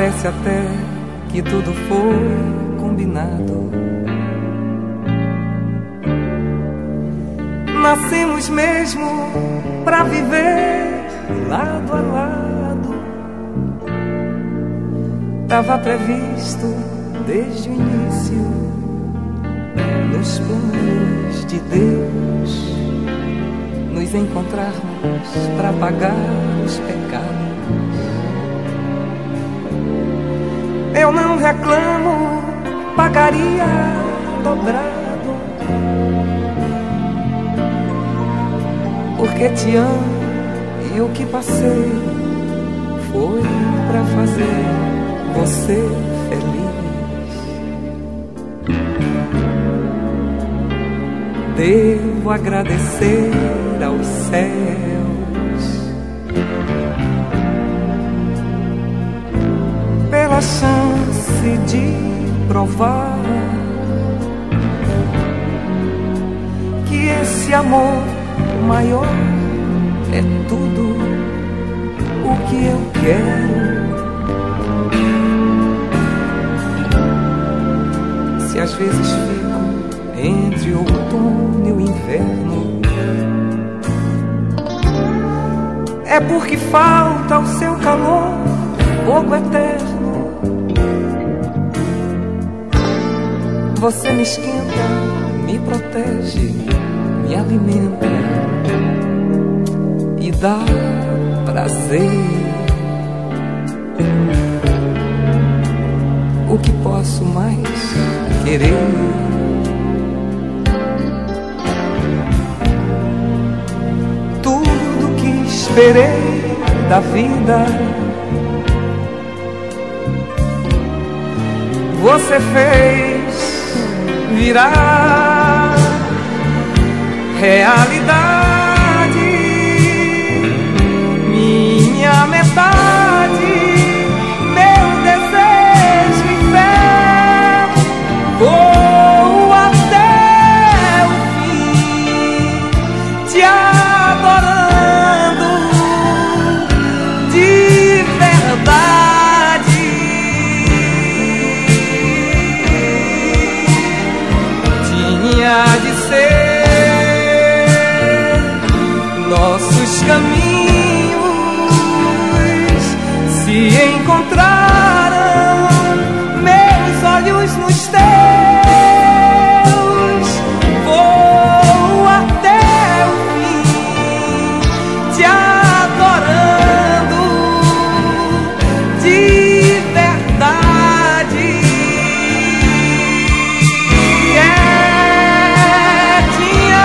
Parece até que tudo foi combinado. Nascemos mesmo pra viver lado a lado. Tava previsto desde o início, nos planos de Deus, nos encontrarmos pra pagar os pecados. Eu não reclamo, pagaria dobrado, porque te amo e o que passei foi pra fazer você feliz. Devo agradecer aos céus pela chance de provar que esse amor maior é tudo o que eu quero. Se às vezes fico entre o outono e o inverno, é porque falta o seu calor, fogo eterno. Você me esquenta, me protege, me alimenta e dá prazer. O que posso mais querer? Tudo que esperei da vida você fez virar realidade. Minha metade, meu desejo e fé, vou até o fim, te adorando de verdade. Tinha de ser nossos caminhos se encontraram, meus olhos nos teus, vou até o fim, te adorando de verdade. Tinha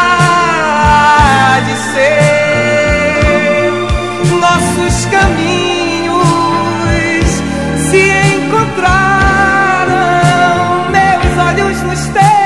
de ser nossos caminhos se encontraram, meus olhos nos teus.